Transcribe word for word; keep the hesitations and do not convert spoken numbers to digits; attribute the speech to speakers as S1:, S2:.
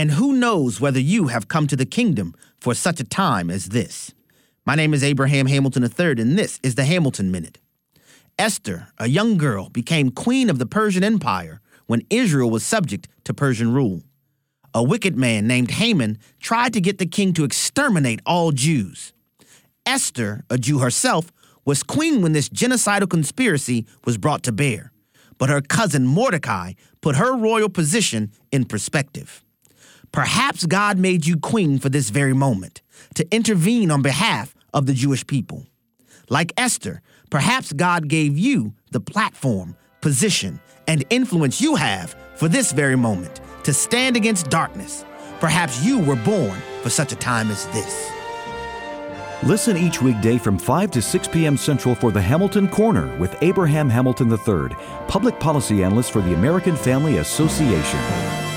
S1: And who knows whether you have come to the kingdom for such a time as this. My name is Abraham Hamilton the third, and this is the Hamilton Minute. Esther, a young girl, became queen of the Persian Empire when Israel was subject to Persian rule. A wicked man named Haman tried to get the king to exterminate all Jews. Esther, a Jew herself, was queen when this genocidal conspiracy was brought to bear, but her cousin Mordecai put her royal position in perspective. Perhaps God made you queen for this very moment, to intervene on behalf of the Jewish people. Like Esther, perhaps God gave you the platform, position, and influence you have for this very moment to stand against darkness. Perhaps you were born for such a time as this.
S2: Listen each weekday from five to six p.m. Central for the Hamilton Corner with Abraham Hamilton the third, Public Policy Analyst for the American Family Association.